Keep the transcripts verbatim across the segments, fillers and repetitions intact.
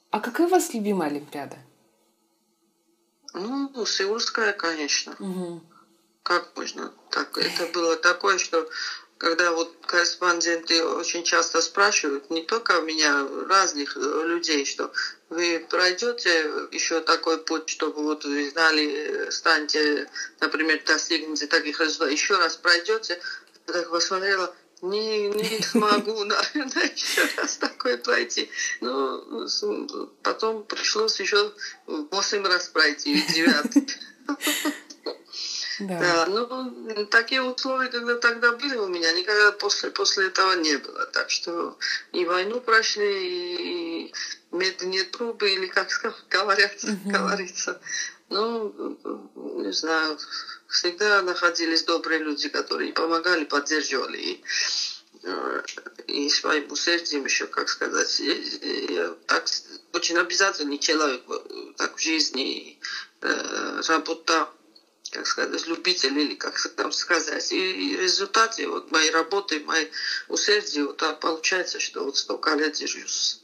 А какая у вас любимая Олимпиада? Ну, Сеульская, конечно. Угу. Как можно так? Это было такое, что когда вот корреспонденты очень часто спрашивают, не только меня, разных людей, что вы пройдете еще такой путь, чтобы вот вы знали, станьте, например, достигнете таких результатов, еще раз пройдете, я так посмотрела, не, не смогу, наверное, еще раз такое пройти. Ну, потом пришлось еще восемь раз пройти, девятый. Да. Да, ну, такие условия, когда тогда были у меня, никогда после, после этого не было. Так что и войну прошли, и медные трубы, или как говорят, Угу. говорится. Ну, не знаю, всегда находились добрые люди, которые помогали, поддерживали. И, и своим усердием еще, как сказать, я, я так, очень обязательный человек так в жизни, э, работа, как сказать, любитель, или как там сказать. И, и в результате вот моей работы, моей усердия, вот так получается, что вот столько лет держусь.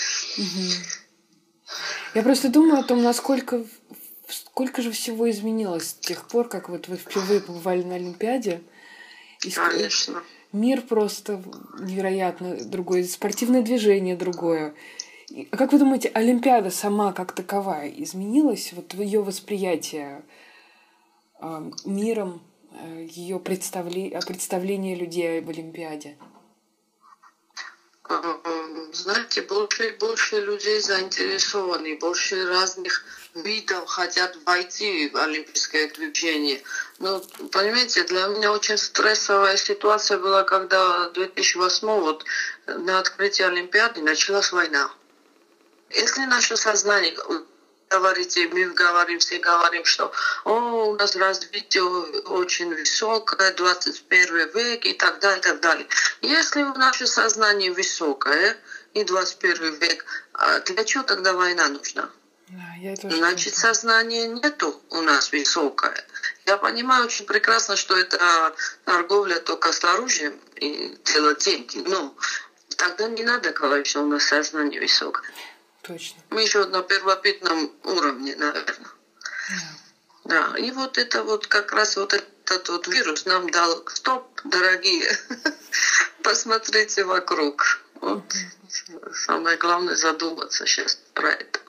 Угу. Я просто думаю о том, насколько сколько же всего изменилось с тех пор, как вот вы впервые побывали на Олимпиаде. И Конечно. Мир просто невероятно другой, спортивное движение другое. А как вы думаете, Олимпиада сама как таковая изменилась? Вот ее восприятие миром, ее представле... представление людей об Олимпиаде? Знаете, больше и больше людей заинтересованы, больше разных видов хотят войти в олимпийское движение. Но, понимаете, для меня очень стрессовая ситуация была, когда в две тысячи восьмом вот, на открытии Олимпиады началась война. Если наше сознание... Говорите, мы говорим, все говорим, что о, у нас развитие очень высокое, двадцать первый век и так далее, и так далее. Если наше сознание высокое и двадцать первый век, для чего тогда война нужна? Да, я тоже Значит, сознания нету у нас высокое. Я понимаю очень прекрасно, что это торговля только с оружием и делать деньги. Но тогда не надо говорить, что у нас сознание высокое. Точно. Мы еще на первобытном уровне, наверное. Yeah. Да, и вот это вот как раз вот этот вот вирус нам дал стоп, дорогие. Посмотрите вокруг. Вот mm-hmm. Самое главное задуматься сейчас про это.